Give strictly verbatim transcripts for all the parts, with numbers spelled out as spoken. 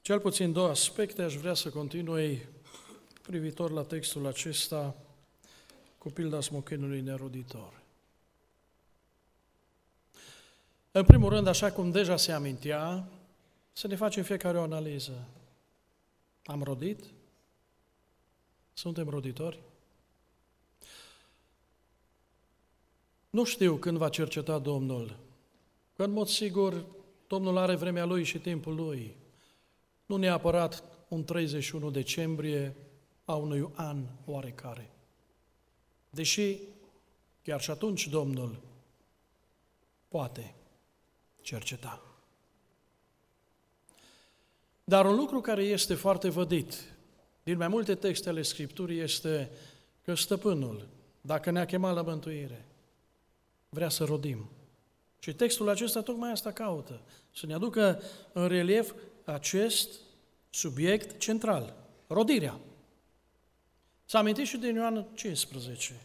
Cel puțin două aspecte aș vrea să continui privitor la textul acesta cu pilda smochinului neroditor. În primul rând, așa cum deja se amintea, să ne facem fiecare o analiză. Am rodit? Suntem roditori? Nu știu când va cerceta Domnul, că în mod sigur Domnul are vremea Lui și timpul Lui. Nu neapărat un treizeci și unu decembrie a unui an oarecare. Deși chiar și atunci Domnul poate cerceta. Dar un lucru care este foarte vădit din mai multe texte ale Scripturii este că Stăpânul, dacă ne-a chemat la mântuire, vrea să rodim. Și textul acesta tocmai asta caută, să ne aducă în relief acest subiect central, rodirea. S-a amintit și din Ioan cincisprezece,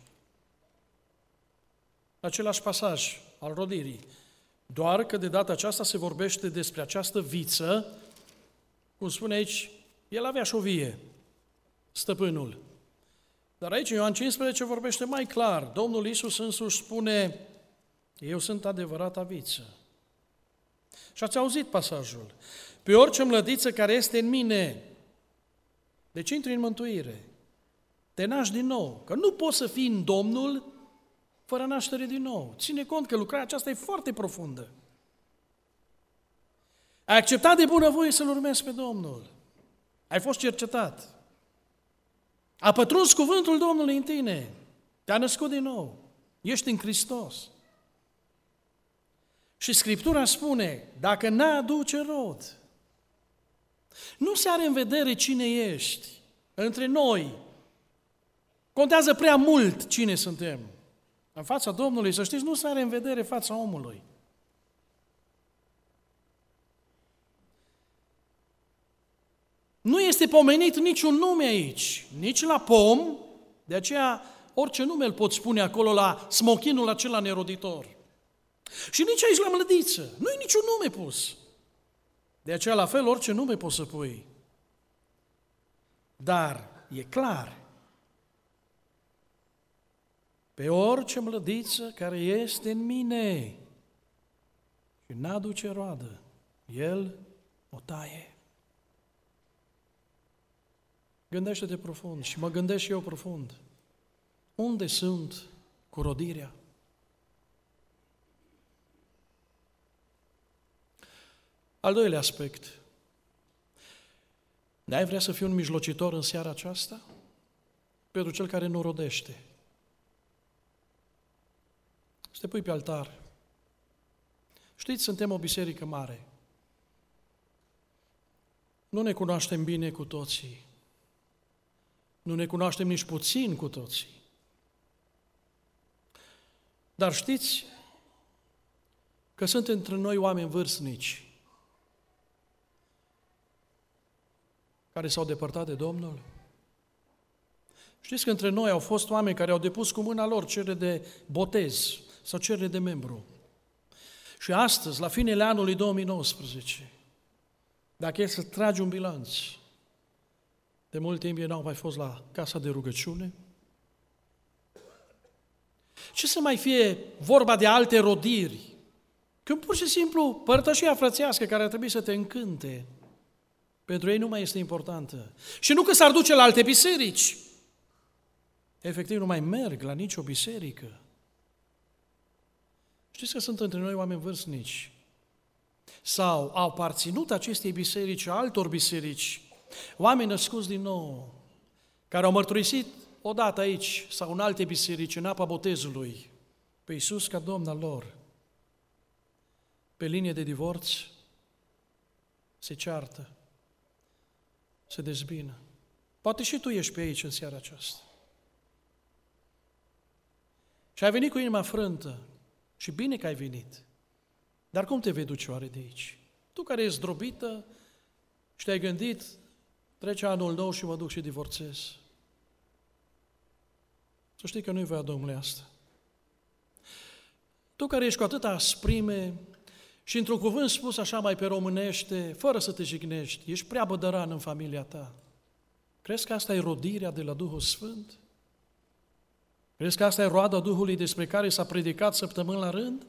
același pasaj al rodirii, doar că de data aceasta se vorbește despre această viță, cum spune aici, el avea și o vie, Stăpânul. Dar aici, Ioan cincisprezece vorbește mai clar, Domnul Iisus însuși spune, eu sunt adevărata viță. Și ați auzit pasajul. Pe orice mlădiță care este în mine, deci intri în mântuire, te naști din nou, că nu poți să fii în Domnul fără naștere din nou. Ține cont că lucrarea aceasta e foarte profundă. Ai acceptat de bunăvoie să-L urmezi pe Domnul. Ai fost cercetat. A pătruns cuvântul Domnului în tine. Te-a născut din nou. Ești în Hristos. Și Scriptura spune, dacă n-aduce rod, nu se are în vedere cine ești. Între noi contează prea mult cine suntem. În fața Domnului, să știți, nu se are în vedere fața omului. Nu este pomenit niciun nume aici, nici la pom, de aceea orice nume îl poți spune acolo la smochinul acela neroditor. Și nici aici la mlădiță, nu-i niciun nume pus. De aceea la fel orice nume poți să pui. Dar e clar, pe orice mlădiță care este în mine și n-aduce roadă, El o taie. Gândește-te profund și mă gândesc și eu profund. Unde sunt cu rodirea? Al doilea aspect. N-ai vrea să fii un mijlocitor în seara aceasta? Pentru cel care nu rodește. Să te pui pe altar. Știți, suntem o biserică mare. Nu ne cunoaștem bine cu toții. Nu ne cunoaștem nici puțin cu toții. Dar știți că sunt între noi oameni vârstnici care s-au depărtat de Domnul? Știți că între noi au fost oameni care au depus cu mâna lor cerere de botez sau cerere de membru. Și astăzi, la finele anului două mii nouăsprezece, dacă e să tragi un bilanț, de mult timp ei n-au mai fost la casa de rugăciune. Ce să mai fie vorba de alte rodiri? Când pur și simplu părtășia frățească care ar trebui să te încânte, pentru ei nu mai este importantă. Și nu că s-ar duce la alte biserici. Efectiv, nu mai merg la nicio biserică. Știți că sunt între noi oameni vârstnici sau au aparținut acestei biserici, altor biserici, oameni născuți din nou, care au mărturisit odată aici sau în alte biserici, în apa botezului, pe Iisus ca Domn al lor. Pe linie de divorț se ceartă, se dezbină. Poate și tu ești pe aici în seara aceasta. Și ai venit cu inima frântă și bine că ai venit. Dar cum te vei duce oare de aici? Tu care ești zdrobită și te-ai gândit, trece anul nou și mă duc și divorțez. Să știi că nu-i voia Domnului asta. Tu care ești cu atâta asprime Și într-un cuvânt spus așa mai pe românește, fără să te jignești, ești prea bădăran în familia ta. Crezi că asta e rodirea de la Duhul Sfânt? Crezi că asta e roada Duhului despre care s-a predicat săptămâni la rând?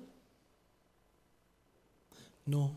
Nu.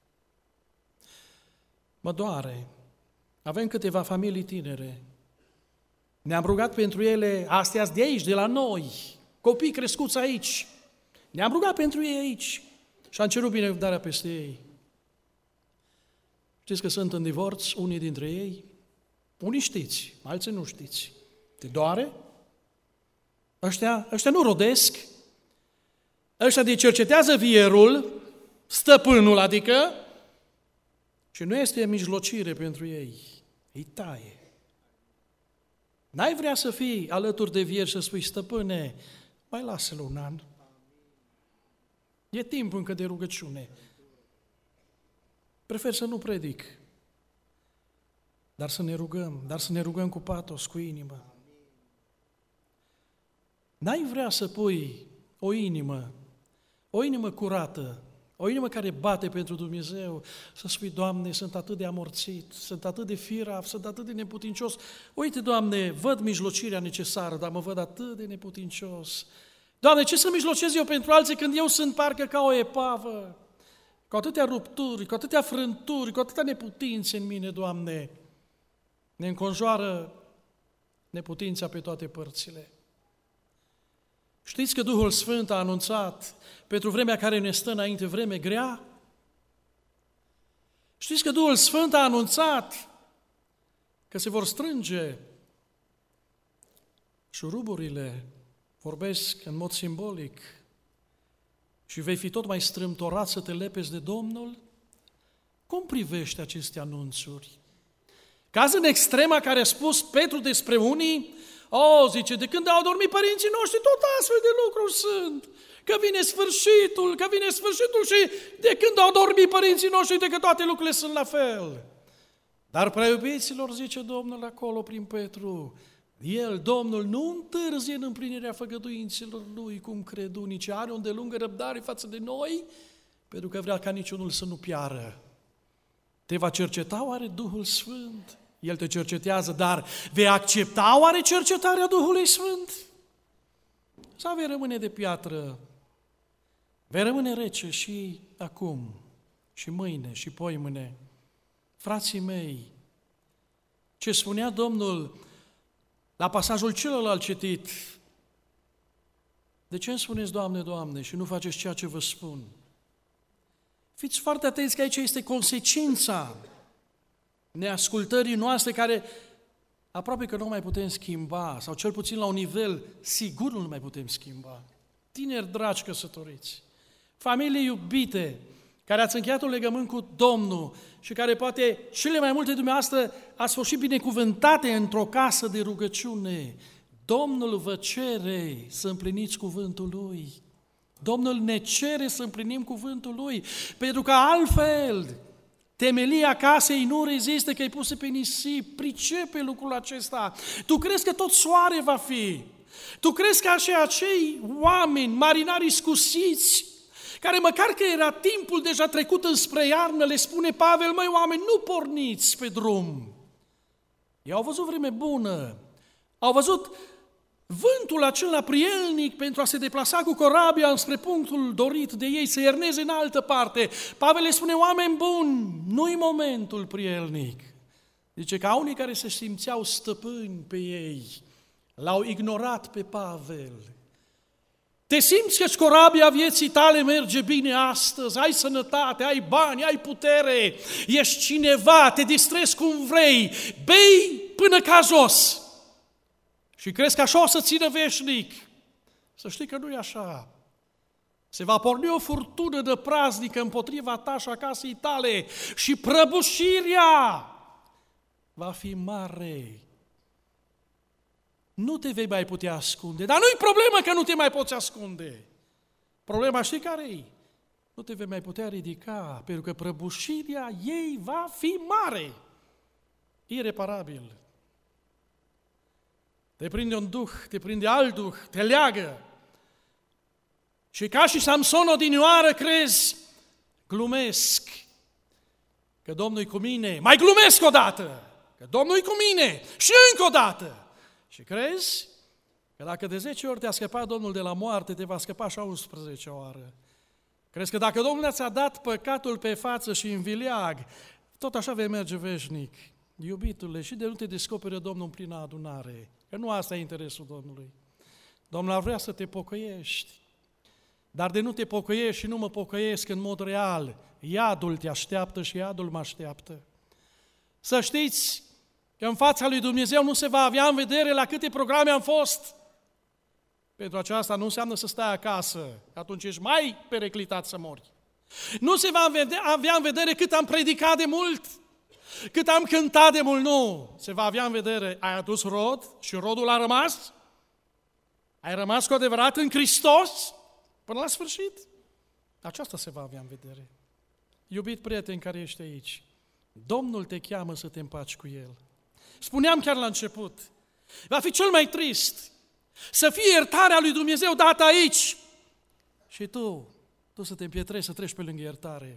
Mă doare. Avem câteva familii tinere. Ne-am rugat pentru ele, astea de aici, de la noi, copii crescuți aici. Ne-am rugat pentru ei aici și am cerut binecuvântarea peste ei. Știți că sunt în divorț unii dintre ei? Unii știți, alții nu știți. Te doare? Ăștia, ăștia nu rodesc. Ăștia de cercetează vierul, stăpânul adică, și nu este mijlocire pentru ei. Îi taie. N-ai vrea să fii alături de vier și să spui, stăpâne, mai lasă-l un an. E timp încă de rugăciune. Prefer să nu predic, dar să ne rugăm, dar să ne rugăm cu patos, cu inimă. N-ai vrea să pui o inimă, o inimă curată, o inimă care bate pentru Dumnezeu, să spui, Doamne, sunt atât de amorțit, sunt atât de firav, sunt atât de neputincios. Uite, Doamne, văd mijlocirea necesară, dar mă văd atât de neputincios. Doamne, ce să mijlocez eu pentru alții când eu sunt parcă ca o epavă, cu atâtea rupturi, cu atâtea frânturi, cu atâtea neputințe în mine, Doamne. Ne înconjoară neputința pe toate părțile. Știți că Duhul Sfânt a anunțat pentru vremea care ne stă înainte, vreme grea? Știți că Duhul Sfânt a anunțat că se vor strânge șuruburile, vorbesc în mod simbolic, și vei fi tot mai strâmtorat să te lepezi de Domnul? Cum privești aceste anunțuri? Caz în extrema care a spus Petru despre unii, o, zice, de când au dormit părinții noștri, tot astfel de lucruri sunt. Că vine sfârșitul, că vine sfârșitul și de când au dormit părinții noștri, de că toate lucrurile sunt la fel. Dar, prea iubiților, zice Domnul acolo prin Petru, El, Domnul, nu întârzie în împlinirea făgăduințelor Lui, cum cred unii, ci are o îndelungă răbdare față de noi, pentru că vrea ca niciunul să nu piară. Te va cerceta oare Duhul Sfânt? El te cercetează, dar vei accepta oare cercetarea Duhului Sfânt? Sau vei rămâne de piatră? Vei rămâne rece și acum, și mâine, și poimâine. Frații mei, ce spunea Domnul la pasajul celălalt citit, de ce îmi spuneți, Doamne, Doamne, și nu faceți ceea ce vă spun? Fiți foarte atenți că aici este consecința neascultării noastre, care aproape că nu mai putem schimba, sau cel puțin la un nivel sigur nu mai putem schimba. Tineri dragi căsătoriți, familii iubite, care ați încheiat un legământ cu Domnul și care poate cele mai multe dumneavoastră ați fost și binecuvântate într-o casă de rugăciune, Domnul vă cere să împliniți cuvântul Lui. Domnul ne cere să împlinim cuvântul Lui, pentru că altfel temelia casei nu rezistă, că e pusă pe nisip. Pricepe lucrul acesta. Tu crezi că tot soare va fi? Tu crezi că așa acei oameni, marinari iscusiți, care măcar că era timpul deja trecut înspre iarnă, le spune Pavel, măi oameni, nu porniți pe drum. Ei au văzut vreme bună, au văzut vântul acela prielnic pentru a se deplasa cu corabia înspre punctul dorit de ei, să ierneze în altă parte. Pavel le spune, oameni buni, nu-i momentul prielnic. Zice că unii care se simțeau stăpâni pe ei, l-au ignorat pe Pavel. Te simți că corabia vieții tale merge bine astăzi, ai sănătate, ai bani, ai putere, ești cineva, te distrezi cum vrei, bei până ca jos. Și crezi că așa o să țină veșnic? Să știi că nu e așa. Se va porni o furtună de praznică împotriva ta și a casei tale și prăbușirea va fi mare. Nu te vei mai putea ascunde, dar nu-i problemă că nu te mai poți ascunde. Problema știi care-i? Nu te vei mai putea ridica, pentru că prăbușirea ei va fi mare, ireparabil. Te prinde un duh, te prinde alt duh, te leagă. Și ca și Samson odinioară crezi, glumesc că Domnul e cu mine, mai glumesc o dată, că Domnul e cu mine și încă o dată. Și crezi că dacă de zece ori te-a scăpat Domnul de la moarte, te va scăpa și a unsprezecea oară. Crezi că dacă Domnul ți-a dat păcatul pe față și în vileag, tot așa vei merge veșnic. Iubitule, și de nu te descopere Domnul în plină adunare, că nu asta e interesul Domnului. Domnul ar vrea să te pocăiești, dar de nu te pocăiești și nu mă pocăiesc în mod real, iadul te așteaptă și iadul mă așteaptă. Să știți că în fața lui Dumnezeu nu se va avea în vedere la câte programe am fost. Pentru aceasta nu înseamnă să stai acasă, atunci ești mai periclitat să mori. Nu se va avea în vedere cât am predicat de mult, cât am cântat de mult, nu. Se va avea în vedere, ai adus rod și rodul a rămas? Ai rămas cu adevărat în Hristos până la sfârșit? Aceasta se va avea în vedere. Iubit prieten care ești aici, Domnul te cheamă să te împaci cu El. Spuneam chiar la început, va fi cel mai trist să fie iertarea lui Dumnezeu dată aici și tu, tu să te împietrezi, să treci pe lângă iertare.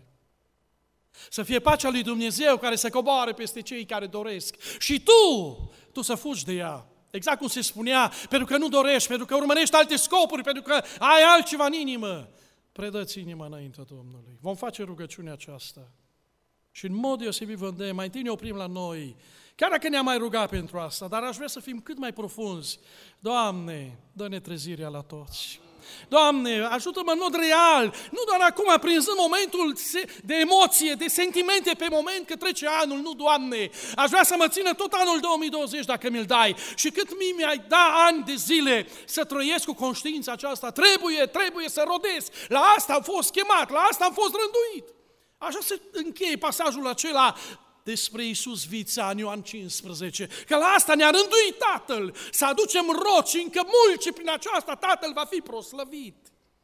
Să fie pacea lui Dumnezeu care să coboare peste cei care doresc și tu, tu să fugi de ea. Exact cum se spunea, pentru că nu dorești, pentru că urmărești alte scopuri, pentru că ai altceva în inimă. Predă-ți inima înaintea Domnului. Vom face rugăciunea aceasta. Și în mod deosebit vă îndemn, mai întâi ne oprim la noi, chiar dacă ne-am mai rugat pentru asta, dar aș vrea să fim cât mai profunzi. Doamne, dă-ne trezirea la toți. Doamne, ajută-mă în mod real, nu doar acum, prinzând momentul de emoție, de sentimente pe moment că trece anul, nu, Doamne, aș vrea să mă țină tot anul două mii douăzeci dacă mi-l dai și cât mi mi-ai da ani de zile să trăiesc cu conștiința aceasta, trebuie, trebuie să rodesc, la asta am fost chemat, la asta am fost rânduit. Așa se încheie pasajul acela despre Iisus vița în Ioan cincisprezece, că la asta ne-a rânduit Tatăl, să aducem rod și încă mult și prin aceasta Tatăl va fi proslăvit.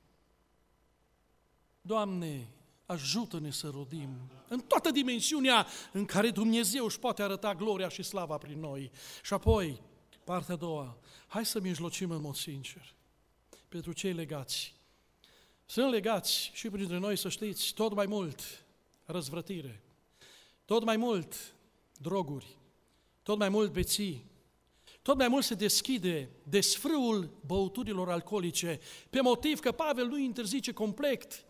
Doamne, ajută-ne să rodim în toată dimensiunea în care Dumnezeu își poate arăta gloria și slava prin noi. Și apoi, partea a doua, hai să mijlocim în mod sincer pentru cei legați. Sunt legați și printre noi, să știți, tot mai mult răzvrătire, tot mai mult droguri, tot mai mult beții, tot mai mult se deschide desfrâul băuturilor alcoolice, pe motiv că Pavel nu interzice complet.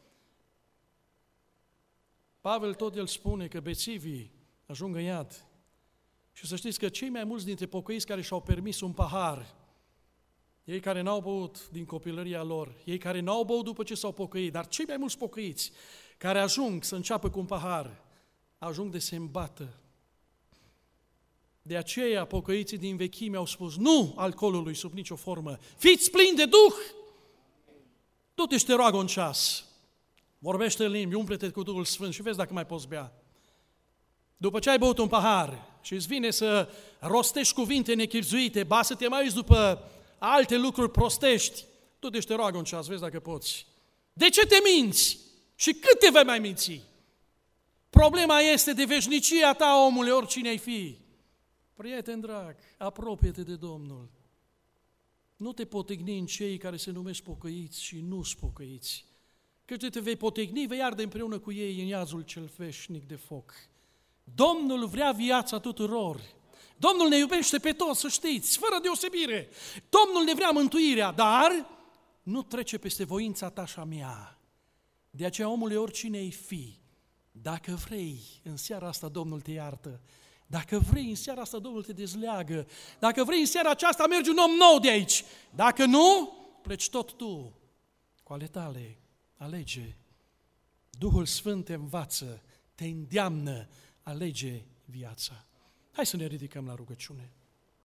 Pavel tot el spune că bețivii ajung în iad. Și să știți că cei mai mulți dintre pocăiți care și-au permis un pahar, ei care n-au băut din copilăria lor, ei care n-au băut după ce s-au pocăit, dar cei mai mulți pocăiți care ajung să înceapă cu un pahar, ajung de se îmbată. De aceea pocăiții din vechime au spus, nu alcoolului sub nicio formă, fiți plini de Duh! Du-te și te roagă un ceas, vorbește în limbi, umple-te cu Duhul Sfânt și vezi dacă mai poți bea. După ce ai băut un pahar și îți vine să rostești cuvinte nechibzuite, ba să te mai uiți după alte lucruri prostești, du-te și te roagă un ceas, vezi dacă poți. De ce te minți? Și cât te vei mai minți? Problema este de veșnicia ta, omule, oricine ai fi. Prieten drag, apropie-te de Domnul. Nu te potigni în cei care se numesc pocăiți și nu-s pocăiți. Căci te vei potigni, vei arde împreună cu ei în iazul cel veșnic de foc. Domnul vrea viața tuturor. Domnul ne iubește pe toți, să știți, fără deosebire. Domnul ne vrea mântuirea, dar nu trece peste voința ta și a mea. De aceea, omule, oricine ai fi, dacă vrei, în seara asta Domnul te iartă. Dacă vrei, în seara asta Domnul te dezleagă. Dacă vrei, în seara aceasta mergi un om nou de aici. Dacă nu, pleci tot tu. Cu ale tale, alege. Duhul Sfânt te învață, te îndeamnă, alege viața. Hai să ne ridicăm la rugăciune.